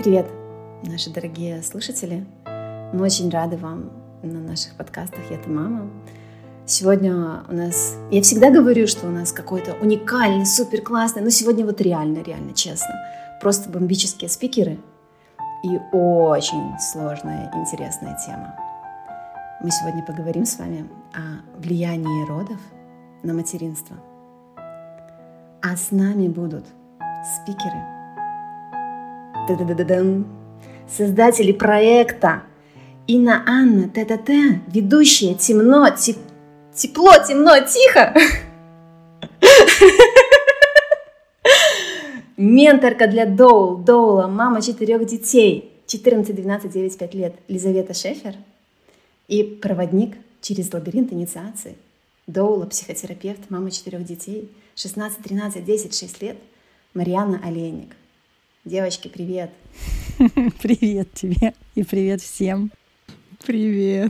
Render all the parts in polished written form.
Привет, наши дорогие слушатели. Мы очень рады вам на наших подкастах «Я-то мама». Сегодня у нас... Я всегда говорю, что у нас какой-то уникальный, супер классный, но сегодня вот реально, честно. Просто бомбические спикеры и очень сложная, интересная тема. Мы сегодня поговорим с вами о влиянии родов на материнство. А с нами будут спикеры, создатели проекта Инна Анна ТТТ, ведущая тепло, темно, тихо, менторка для Доула, мама 4 детей, 14, 12, 9, 5 лет, Лизавета Шефер, и проводник через лабиринт инициации, Доула, психотерапевт, мама 4 детей, 16, 13, 10, 6 лет, Марьяна Олейник. Девочки, привет! Привет тебе и привет всем! Привет!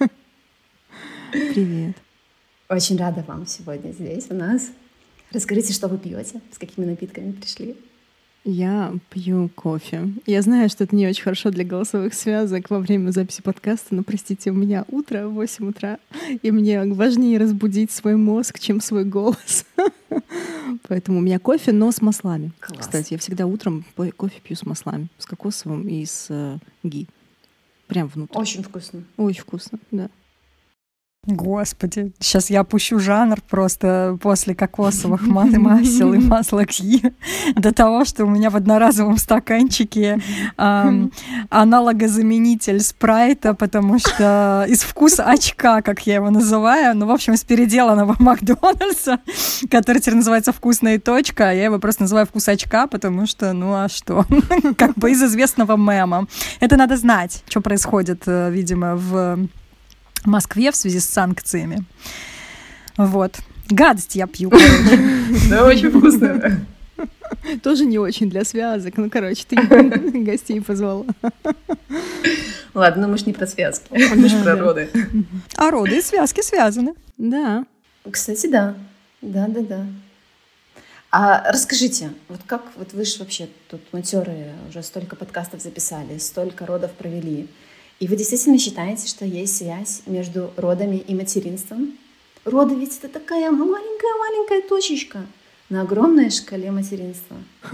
Привет! Очень рада вам сегодня здесь у нас. Расскажите, что вы пьете, с какими напитками пришли? Я пью кофе. Я знаю, что это не очень хорошо для голосовых связок во время записи подкаста, но, простите, у меня утро, 8 утра, и мне важнее разбудить свой мозг, чем свой голос. Поэтому у меня кофе, но с маслами. Класс. Кстати, я всегда утром кофе пью с маслами, с кокосовым и с ги. Прям внутрь. Очень вкусно. Очень вкусно, да. Господи, сейчас я опущу жанр просто после кокосовых масел и масла ги до того, что у меня в одноразовом стаканчике аналогозаменитель спрайта, потому что из вкуса очка, как я его называю, ну, в общем, из переделанного Макдональдса, который теперь называется «Вкусная точка», я его просто называю «Вкус очка», потому что, ну а что, как бы из известного мема. Это надо знать, что происходит, видимо, в Москве в связи с санкциями. Вот. Гадость я пью, короче. Да, очень вкусно. Тоже не очень для связок. Ну, короче, ты гостей позвала. Ладно, ну мы ж не про связки, мы ж про роды. А роды и связки связаны. Да. Кстати, да. Да. А расскажите, вот как, вот вы же вообще тут матерые, уже столько подкастов записали, столько родов провели. И вы действительно считаете, что есть связь между родами и материнством? Роды ведь это такая маленькая точечка на огромной шкале материнства.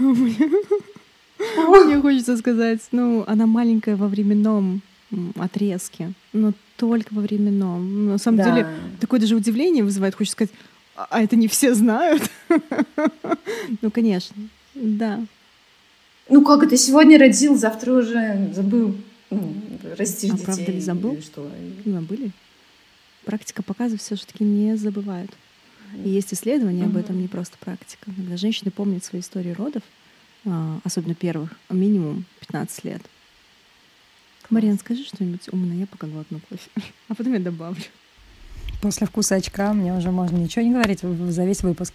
Мне хочется сказать, ну, она маленькая во временном отрезке, но только во временном. На самом деле, такое даже удивление вызывает. Хочется сказать, а это не все знают? Ну, конечно, да. Ну как это, сегодня родил, завтра уже забыл. Растишь детей. Правда ли забыл? Что? Забыли? Практика показывает, все-таки не забывают. И есть исследования об этом, не просто практика. Когда женщины помнят свои истории родов, особенно первых, минимум 15 лет. Марьян, скажи что-нибудь умное, я пока глотну кофе. А потом я добавлю. После вкуса очка мне уже можно ничего не говорить за весь выпуск.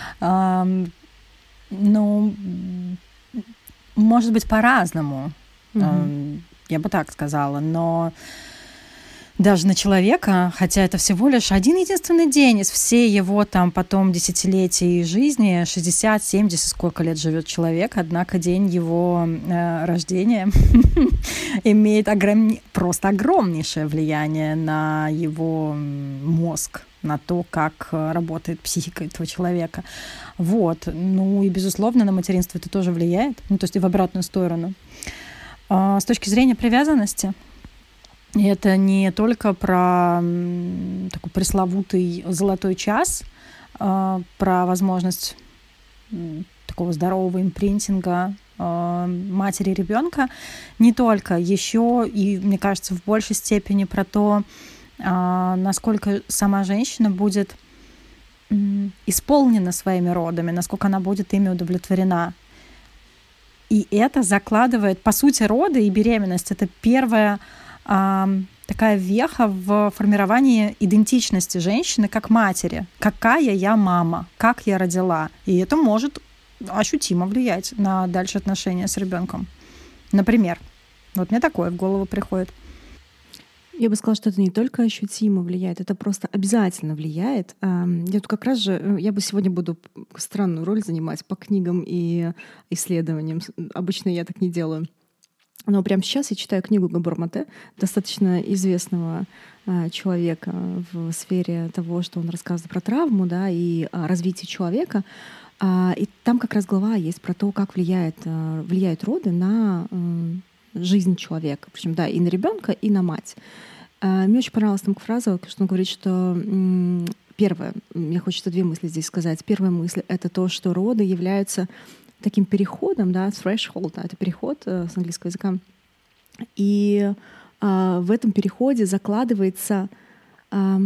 Ну, может быть, по-разному. Я бы так сказала, но даже на человека, хотя это всего лишь один единственный день из всей его там потом десятилетий жизни, 60, 70, сколько лет живет человек, однако день его рождения имеет просто огромнейшее влияние на его мозг, на то, как работает психика этого человека. Вот. Ну и, безусловно, на материнство это тоже влияет, ну то есть и в обратную сторону. С точки зрения привязанности, это не только про такой пресловутый золотой час, про возможность такого здорового импринтинга матери и ребенка, не только, еще и, мне кажется, в большей степени про то, насколько сама женщина будет исполнена своими родами, насколько она будет ими удовлетворена. И это закладывает, по сути, роды и беременность — это первая такая веха в формировании идентичности женщины как матери. Какая я мама, как я родила. И это может ощутимо влиять на дальше отношения с ребенком. Например, вот мне такое в голову приходит. Я бы сказала, что это не только ощутимо влияет, это просто обязательно влияет. Я тут как раз же, я бы сегодня буду странную роль занимать по книгам и исследованиям. Обычно я так не делаю. Но прямо сейчас я читаю книгу Габор Мате, достаточно известного человека в сфере того, что он рассказывает про травму, да, и развитие человека. И там как раз глава есть про то, как влияют роды на жизнь человека. Причем, да, и на ребенка, и на мать. Мне очень понравилась там фраза, что он говорит, что первое, мне хочется две мысли здесь сказать. Первая мысль — это то, что роды являются таким переходом, да, threshold, да, это переход с английского языка. И в этом переходе закладывается, как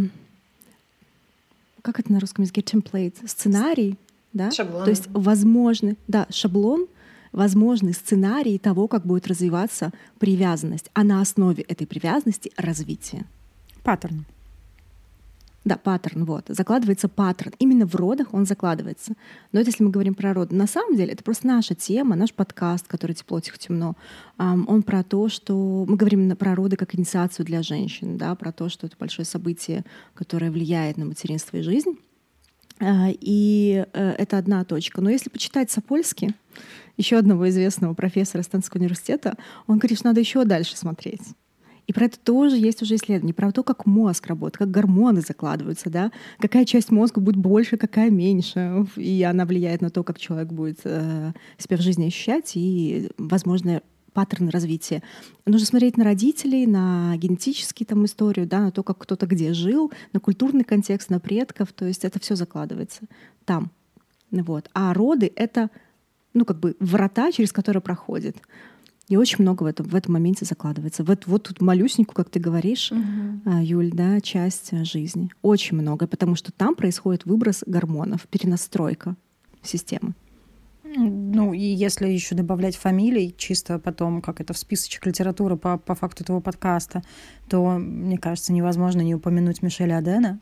это на русском языке, template, сценарий, да? Шаблон. То есть шаблон, возможный сценарий того, как будет развиваться привязанность, а на основе этой привязанности развитие. Паттерн. Да, паттерн, вот. Закладывается паттерн. Именно в родах он закладывается. Но это если мы говорим про роды. На самом деле это просто наша тема, наш подкаст, который «Тепло, тихо, темно». Он про то, что... Мы говорим про роды как инициацию для женщин, да, про то, что это большое событие, которое влияет на материнство и жизнь. И это одна точка. Но если почитать Сапольски, еще одного известного профессора Стэнфордского университета, он говорит, что надо еще дальше смотреть. И про это тоже есть уже исследования, про то, как мозг работает, как гормоны закладываются, да, какая часть мозга будет больше, какая меньше, и она влияет на то, как человек будет себя в жизни ощущать и, возможно, паттерны развития. Нужно смотреть на родителей, на генетические там историю, да, на то, как кто-то где жил, на культурный контекст, на предков, то есть это все закладывается там. Вот. А роды — это, врата, через которые проходит. И очень много в этом моменте закладывается. Вот тут малюсенькую, как ты говоришь, Юль, да, часть жизни. Очень много, потому что там происходит выброс гормонов, перенастройка системы. Ну, и если еще добавлять фамилий, чисто потом, как это в списочек литературы по факту этого подкаста, то, мне кажется, невозможно не упомянуть Мишеля Адена.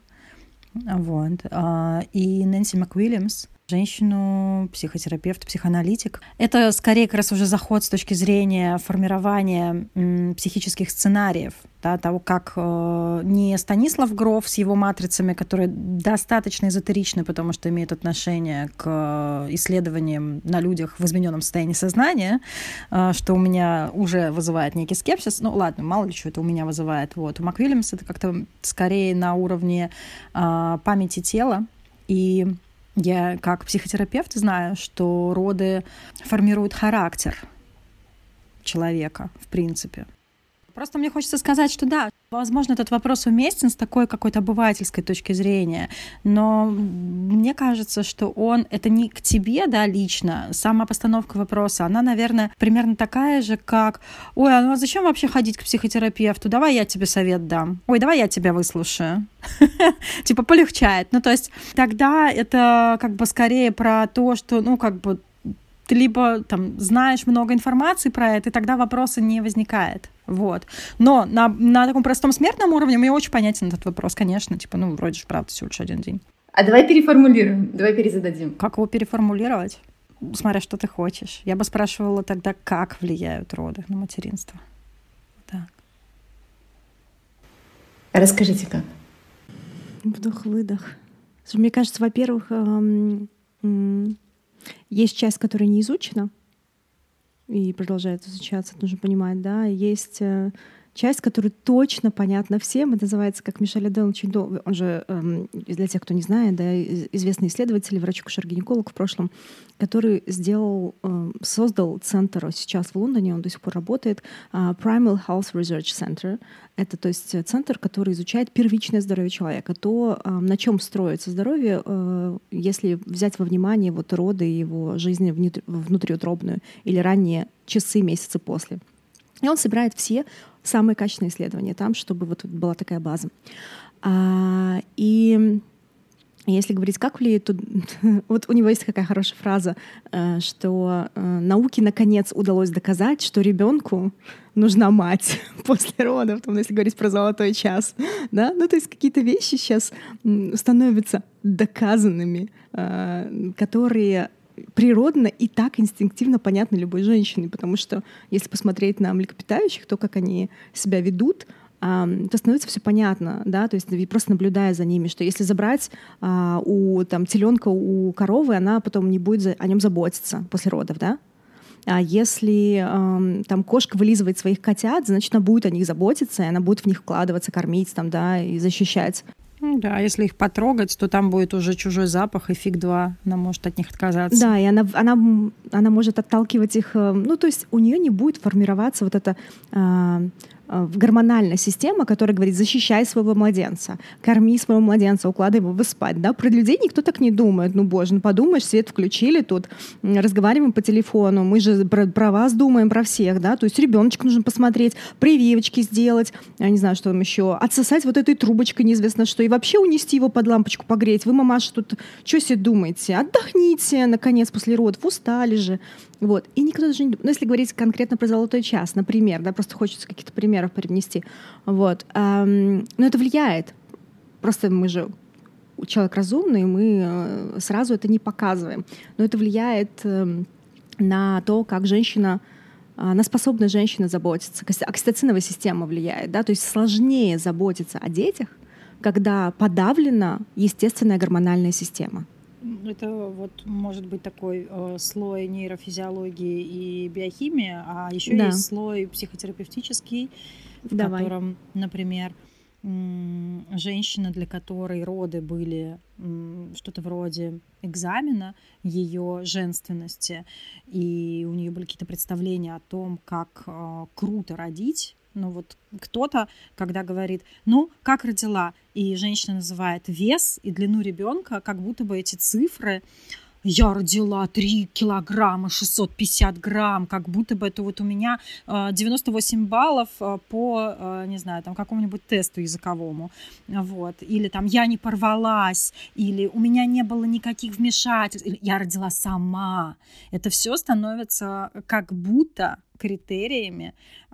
Вот. И Нэнси МакУильямс, женщину, психотерапевт, психоаналитик. Это скорее как раз уже заход с точки зрения формирования психических сценариев, да, того, как не Станислав Гроф с его матрицами, которые достаточно эзотеричны, потому что имеют отношение к исследованиям на людях в измененном состоянии сознания, что у меня уже вызывает некий скепсис. Ну ладно, мало ли что это у меня вызывает. Вот. У МакУильямс это как-то скорее на уровне памяти тела. И я как психотерапевт знаю, что роды формируют характер человека, в принципе. Просто мне хочется сказать, что да, возможно, этот вопрос уместен с такой какой-то обывательской точки зрения, но мне кажется, что это не к тебе, да, лично, сама постановка вопроса, она, наверное, примерно такая же, как «Ой, а зачем вообще ходить к психотерапевту? Давай я тебе совет дам. Ой, давай я тебя выслушаю». Типа полегчает. Ну, то есть тогда это как бы скорее про то, что, ты либо там знаешь много информации про это, и тогда вопроса не возникает. Вот. Но на таком простом смертном уровне мне очень понятен этот вопрос, конечно. Типа, вроде же, правда, всего лишь один день. А давай переформулируем, давай перезададим. Как его переформулировать? Смотря, что ты хочешь. Я бы спрашивала тогда, как влияют роды на материнство. Так. Расскажите, как? Вдох-выдох. Мне кажется, во-первых, есть часть, которая не изучена и продолжает изучаться, нужно понимать, да. Есть часть, которая точно понятна всем. Это называется, как Мишель Аден, он же, для тех, кто не знает, да, известный исследователь, врач-акушер-гинеколог в прошлом, который создал центр сейчас в Лондоне, он до сих пор работает, Primal Health Research Center. Это, то есть, центр, который изучает первичное здоровье человека, то, на чем строится здоровье, если взять во внимание роды его жизни внутриутробную или ранние часы, месяцы после. И он собирает все самые качественные исследования там, чтобы была такая база. И если говорить, как влияет, то у него есть такая хорошая фраза, что науке наконец удалось доказать, что ребенку нужна мать после родов, если говорить про золотой час. Да? То есть какие-то вещи сейчас становятся доказанными, которые природно и так инстинктивно понятны любой женщине, потому что если посмотреть на млекопитающих, то, как они себя ведут, то становится все понятно, да, то есть просто наблюдая за ними, что если забрать у теленка у коровы, она потом не будет о нем заботиться после родов, да, А если там кошка вылизывает своих котят, значит, она будет о них заботиться, и она будет в них вкладываться, кормить там, да, и защищать. Да, если их потрогать, то там будет уже чужой запах, и фиг два, она может от них отказаться. Да, и она может отталкивать их, ну, то есть у нее не будет формироваться вот эта гормональная система, которая говорит: защищай своего младенца, корми своего младенца, укладывай его спать. Да? Про людей никто так не думает. Ну, боже, ну подумаешь, свет включили тут, разговариваем по телефону, мы же про вас думаем, про всех, да, то есть ребеночка нужно посмотреть, прививочки сделать, я не знаю, что там еще, отсосать вот этой трубочкой неизвестно что, и вообще унести его под лампочку погреть. Вы, мамаша, тут что себе думаете? Отдохните, наконец, после родов, устали же. Вот. И никто даже не думает. Ну, если говорить конкретно про золотой час, например, да, просто хочется каких-то примеров привнести. Вот. Но это влияет. Просто мы же человек разумный, мы сразу это не показываем. Но это влияет на то, как женщина, на способность женщины заботиться. Окситоциновая система влияет. Да? То есть сложнее заботиться о детях, когда подавлена естественная гормональная система. Это вот может быть такой слой нейрофизиологии и биохимии, а еще есть слой психотерапевтический, в котором, например, женщина, для которой роды были что-то вроде экзамена ее женственности, и у нее были какие-то представления о том, как круто родить. Ну вот кто-то, когда говорит, ну, как родила, и женщина называет вес и длину ребенка, как будто бы эти цифры: я родила 3 килограмма 650 грамм, как будто бы это вот у меня 98 баллов по, не знаю, там какому-нибудь тесту языковому. Вот. Или там я не порвалась, или у меня не было никаких вмешательств, или я родила сама. Это все становится как будто критериями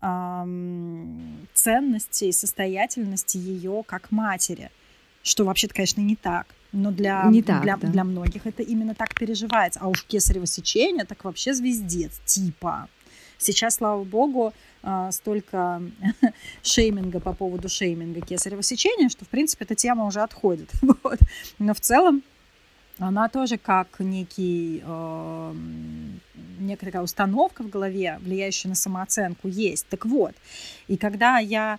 ценности и состоятельности ее как матери. Что вообще-то, конечно, не так. Но для многих это именно так переживается. А уж кесарево сечение, так вообще звездец, типа. Сейчас, слава богу, столько шейминга по поводу шейминга кесарево сечения, что, в принципе, эта тема уже отходит. Вот. Но в целом она тоже как некая такая установка в голове, влияющая на самооценку, есть. Так вот, и когда я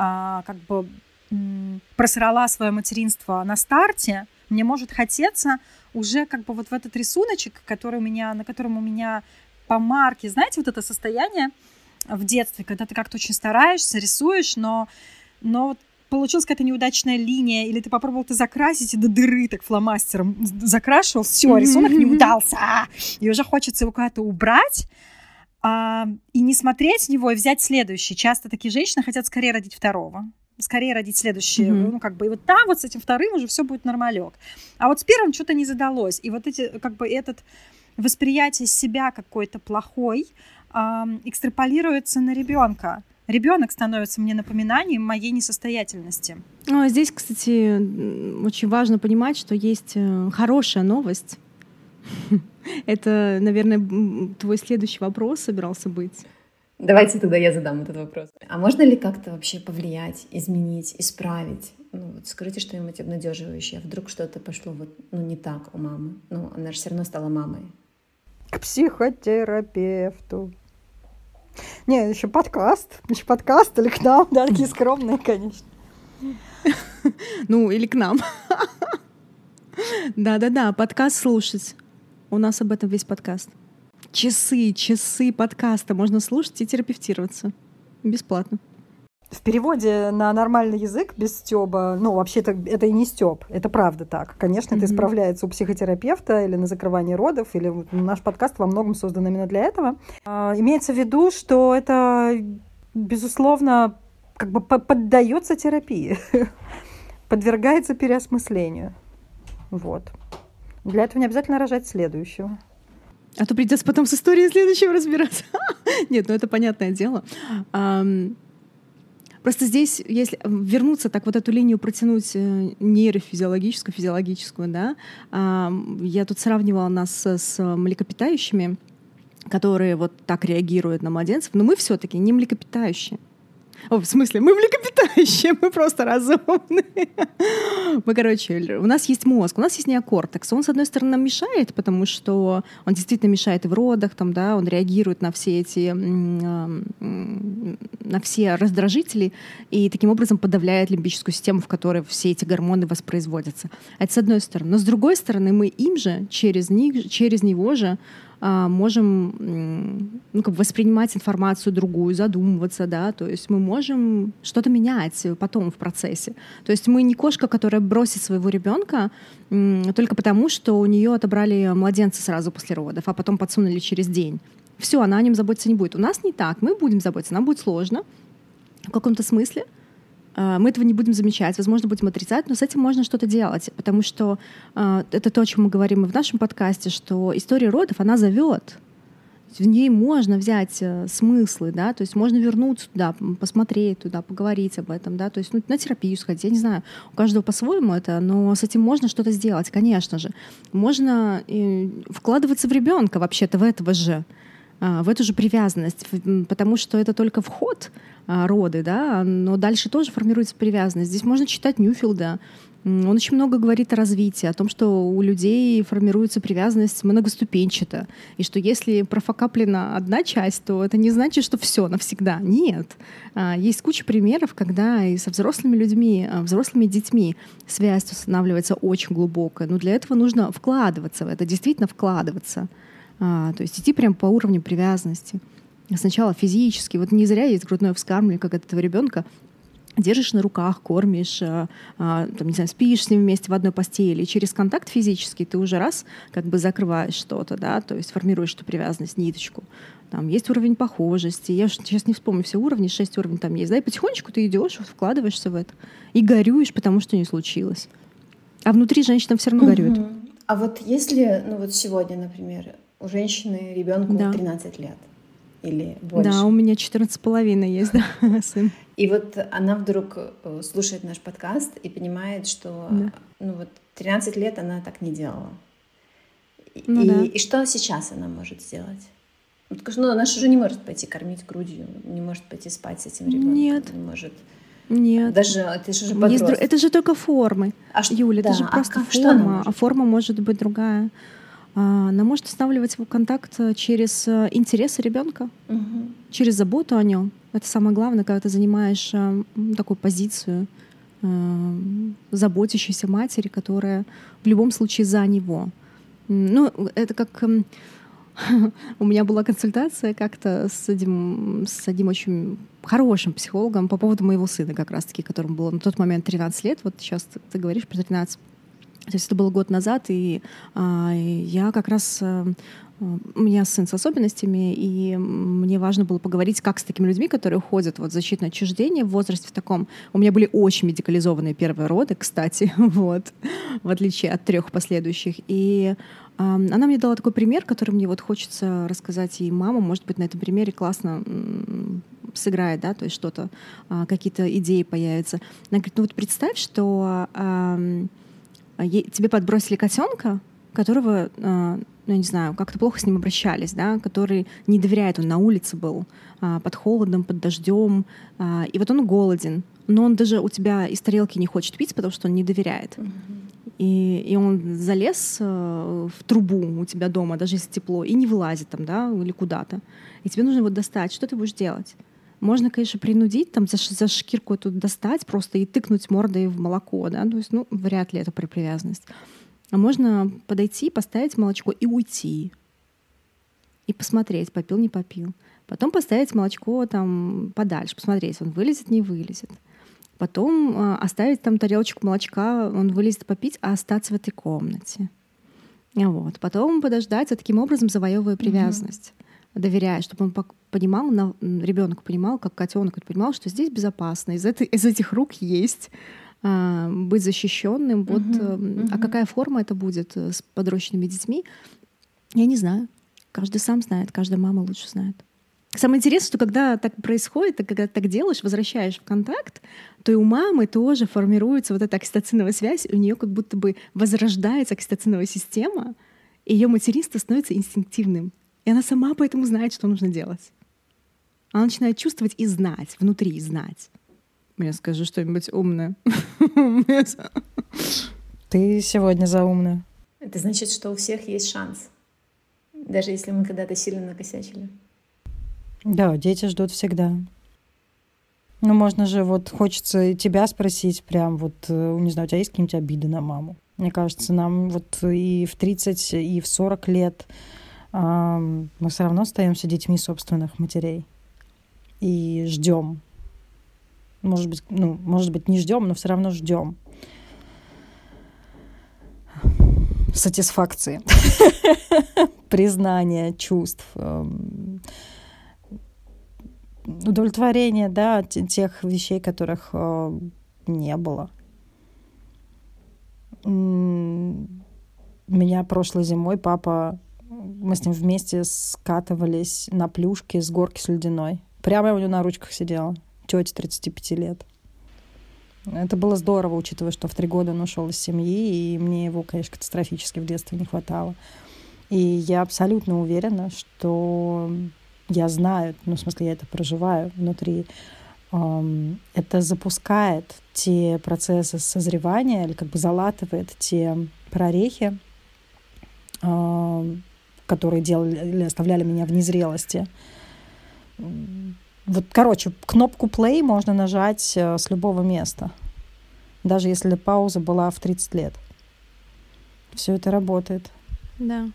просрала свое материнство на старте, мне может хотеться уже как бы вот в этот рисуночек, на котором у меня по марке, знаете, вот это состояние в детстве, когда ты как-то очень стараешься, рисуешь, но вот получилась какая-то неудачная линия, или ты попробовал это закрасить и до дыры так фломастером закрашивал, все, рисунок не удался, и уже хочется его куда-то убрать, и не смотреть в него, и взять следующий. Часто такие женщины хотят скорее родить второго, скорее родить следующее, ну, как бы, и вот там вот с этим вторым уже все будет нормалек. А вот с первым что-то не задалось. И вот эти, как бы, этот восприятие себя какой-то плохой экстраполируется на ребенка. Ребенок становится мне напоминанием моей несостоятельности. Здесь, кстати, очень важно понимать, что есть хорошая новость. Это, наверное, твой следующий вопрос собирался быть. Давайте тогда я задам этот вопрос. А можно ли как-то вообще повлиять, изменить, исправить? Ну, вот скажите что-нибудь обнадеживающее. Вдруг что-то пошло вот, не так у мамы. Ну, она же все равно стала мамой. К психотерапевту. Не, еще подкаст или к нам, да, такие скромные, конечно. Ну, или к нам. Да-да-да, подкаст слушать. У нас об этом весь подкаст. Часы подкаста можно слушать и терапевтироваться. Бесплатно. В переводе на нормальный язык без стёба, ну, вообще-то это и не стёб, это правда так. Конечно, это исправляется у психотерапевта или на закрывание родов, или наш подкаст во многом создан именно для этого. Имеется в виду, что это, безусловно, как бы поддается терапии, подвергается переосмыслению. Вот. Для этого не обязательно рожать следующего. А то придется потом с историей следующего разбираться. Нет, ну это понятное дело. Просто здесь, если вернуться, так вот эту линию протянуть нейрофизиологическую, физиологическую, да, я тут сравнивала нас с млекопитающими, которые вот так реагируют на младенцев, но мы все-таки не млекопитающие. В смысле, мы млекопитающие, мы просто разумные. Мы, короче, у нас есть мозг, у нас есть неокортекс. Он, с одной стороны, нам мешает, потому что он действительно мешает и в родах, там, да, он реагирует на все эти, на все раздражители и таким образом подавляет лимбическую систему, в которой все эти гормоны воспроизводятся. Это с одной стороны. Но с другой стороны, мы им же, через него же можем воспринимать информацию другую, задумываться, да, то есть мы можем что-то менять потом в процессе. То есть мы не кошка, которая бросит своего ребенка только потому, что у нее отобрали младенца сразу после родов, а потом подсунули через день. Все, она о нем заботиться не будет. У нас не так, мы будем заботиться, нам будет сложно в каком-то смысле. Мы этого не будем замечать, возможно, будем отрицать, но с этим можно что-то делать, потому что это то, о чем мы говорим и в нашем подкасте, что история родов, она зовет. В ней можно взять смыслы, да, то есть можно вернуться туда, посмотреть туда, поговорить об этом, да, то есть на терапию сходить, я не знаю, у каждого по-своему это, но с этим можно что-то сделать, конечно же. Можно вкладываться в ребенка вообще-то, в этого же, в эту же привязанность, потому что это только вход, роды, да, но дальше тоже формируется привязанность. Здесь можно читать Ньюфилда. Он очень много говорит о развитии, о том, что у людей формируется привязанность многоступенчато, и что если профокаплена одна часть, то это не значит, что все навсегда. Нет. Есть куча примеров, когда и со взрослыми людьми, взрослыми детьми связь устанавливается очень глубокая. Но для этого нужно вкладываться в это, действительно вкладываться. То есть идти прям по уровню привязанности. Сначала физически. Вот не зря есть грудное вскармливание, как этого ребенка держишь на руках, кормишь, там, не знаю, спишь с ним вместе в одной постели. И через контакт физический ты уже раз как бы закрываешь что-то, да, то есть формируешь эту привязанность, ниточку. Там есть уровень похожести. Я сейчас не вспомню все уровни, 6 уровней там есть. Да, и потихонечку ты идешь, вкладываешься в это. И горюешь, потому что не случилось. А внутри женщина все равно горюет. А вот если, ну вот сегодня, например, у женщины ребенку 13 лет, или больше. Да, у меня 14,5 есть, да, сын. И вот она вдруг слушает наш подкаст и понимает, что ну вот 13 лет она так не делала. И что сейчас она может сделать? Ну, она же не может пойти кормить грудью, не может пойти спать с этим ребенком. Нет. Не может. Нет. Даже это же подросток. Это же только формы. Юля, это же просто форма, а форма может быть другая. Она может устанавливать его контакт через интересы ребенка, через заботу о нем. Это самое главное, когда ты занимаешь такую позицию заботящейся матери, которая в любом случае за него. Ну, это как... У меня была консультация как-то с одним очень хорошим психологом по поводу моего сына, как раз-таки, которому было на тот момент 13 лет. Вот сейчас ты говоришь про 13. То есть это было год назад, и я как раз... У меня сын с особенностями, и мне важно было поговорить, как с такими людьми, которые уходят в защитное отчуждение в возрасте в таком... У меня были очень медикализованные первые роды, кстати, вот, в отличие от 3 последующих. И она мне дала такой пример, который мне вот хочется рассказать, и мама, может быть, на этом примере классно сыграет, да, то есть что-то, какие-то идеи появятся. Она говорит, ну вот представь, что тебе подбросили котенка, которого, ну, я не знаю, как-то плохо с ним обращались, да, который не доверяет, он на улице был, под холодом, под дождем, и вот он голоден, но он даже у тебя из тарелки не хочет пить, потому что он не доверяет. И он залез в трубу у тебя дома, даже если тепло, и не вылазит там, да, или куда-то. И тебе нужно его достать. Что ты будешь делать? Можно, конечно, принудить, там, за шкирку эту достать просто и тыкнуть мордой в молоко, да, то есть, ну, вряд ли это про привязанность. А можно подойти, поставить молочко и уйти. И посмотреть, попил, не попил. Потом поставить молочко там подальше, посмотреть, он вылезет, не вылезет. Потом оставить там тарелочку молочка, он вылезет попить, а остаться в этой комнате. Вот. Потом подождать, а таким образом завоевывая привязанность. Доверяя, чтобы он понимал, ребенок понимал, как котенок понимал, что здесь безопасно, из этих рук есть быть защищенным. Вот, а какая форма это будет с подрощенными детьми, я не знаю. Каждый сам знает, каждая мама лучше знает. Самое интересное, что когда так происходит, когда ты так делаешь, возвращаешь в контакт, то и у мамы тоже формируется вот эта окситоциновая связь, у нее как будто бы возрождается окситоциновая система, и ее материнство становится инстинктивным. И она сама поэтому знает, что нужно делать. Она начинает чувствовать и знать, внутри знать. Мне скажи что-нибудь умное. Ты сегодня заумная. Это значит, что у всех есть шанс. Даже если мы когда-то сильно накосячили. Да, дети ждут всегда. Ну, можно же, вот хочется и тебя спросить, прям вот, не знаю, у тебя есть какие-нибудь обиды на маму? Мне кажется, нам вот и в 30, и в 40 лет мы все равно остаемся детьми собственных матерей. И ждем. Может быть, не ждем, но все равно ждем сатисфакции, признания чувств, удовлетворения, да, тех вещей, которых не было. Меня прошлой зимой мы с ним вместе скатывались на плюшке с горки с ледяной. Прямо я у него на ручках сидела. Тёте 35 лет. Это было здорово, учитывая, что в 3 года он ушел из семьи, и мне его, конечно, катастрофически в детстве не хватало. И я абсолютно уверена, что я знаю, в смысле, я это проживаю внутри, это запускает те процессы созревания или как бы залатывает те прорехи, которые делали или оставляли меня в незрелости. Вот, короче, кнопку play можно нажать с любого места, даже если пауза была в 30 лет. Все это работает. Да.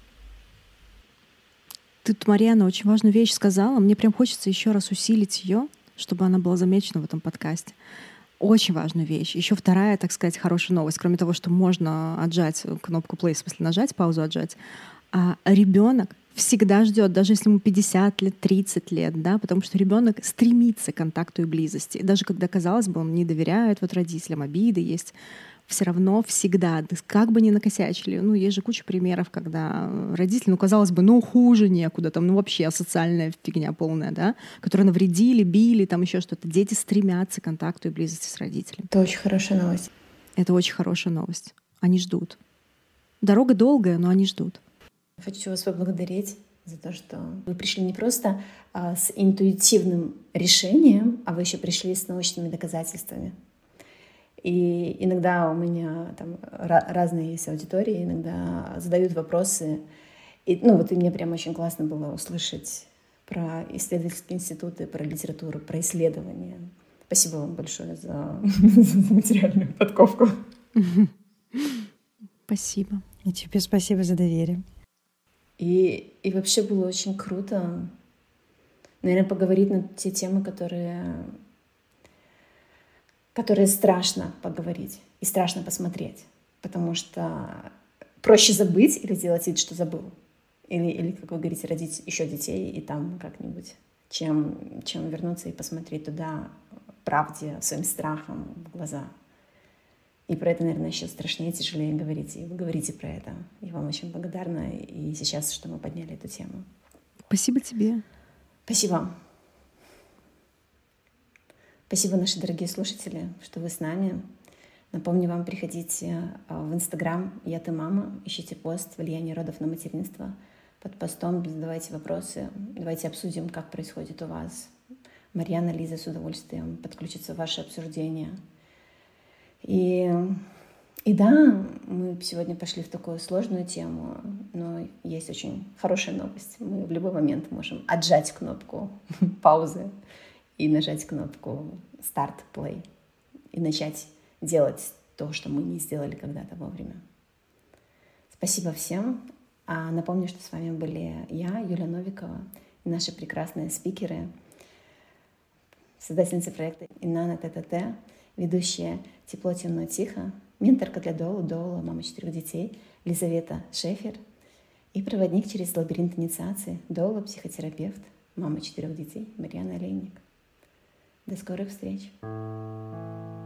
Ты тут, Марьяна, очень важную вещь сказала. Мне прям хочется еще раз усилить ее, чтобы она была замечена в этом подкасте. Очень важную вещь. Еще вторая, так сказать, хорошая новость. Кроме того, что можно отжать кнопку play, в смысле нажать, паузу отжать, а ребенок всегда ждет, даже если ему 50 лет, 30 лет, да, потому что ребенок стремится к контакту и близости. И даже когда, казалось бы, он не доверяет вот родителям, обиды есть, все равно всегда, как бы ни накосячили, есть же куча примеров, когда родители, казалось бы, хуже некуда, там, вообще социальная фигня полная, да, которые навредили, били, там еще что-то. Дети стремятся к контакту и близости с родителями. Это очень хорошая новость. Это очень хорошая новость. Они ждут. Дорога долгая, но они ждут. Хочу вас поблагодарить за то, что вы пришли не просто с интуитивным решением, а вы еще пришли с научными доказательствами. И иногда у меня там разные есть аудитории, иногда задают вопросы. И мне прям очень классно было услышать про исследовательские институты, про литературу, про исследования. Спасибо вам большое за материальную подковку. Спасибо. И тебе спасибо за доверие. И вообще было очень круто, наверное, поговорить на те темы, которые страшно поговорить и страшно посмотреть. Потому что проще забыть или сделать вид, что забыл. Или, как вы говорите, родить еще детей и там как-нибудь, чем вернуться и посмотреть туда правде, своим страхом в глаза. И про это, наверное, еще страшнее, тяжелее говорить. И вы говорите про это. Я вам очень благодарна. И сейчас, что мы подняли эту тему. Спасибо тебе. Спасибо. Спасибо, наши дорогие слушатели, что вы с нами. Напомню вам, приходите в Инстаграм «Я, ты, мама». Ищите пост «Влияние родов на материнство». Под постом задавайте вопросы. Давайте обсудим, как происходит у вас. Марьяна, Лиза с удовольствием подключится в ваше обсуждение. И да, мы сегодня пошли в такую сложную тему, но есть очень хорошая новость. Мы в любой момент можем отжать кнопку паузы и нажать кнопку «Start Play» и начать делать то, что мы не сделали когда-то вовремя. Спасибо всем. Напомню, что с вами были я, Юля Новикова, и наши прекрасные спикеры, создательница проекта Инанна ТТТ, ведущая «Тепло, темно, тихо», менторка для Доула, мама 4 детей, Лизавета Шефер и проводник через лабиринт инициации, Доула, психотерапевт, мама 4 детей, Марьяна Олейник. До скорых встреч!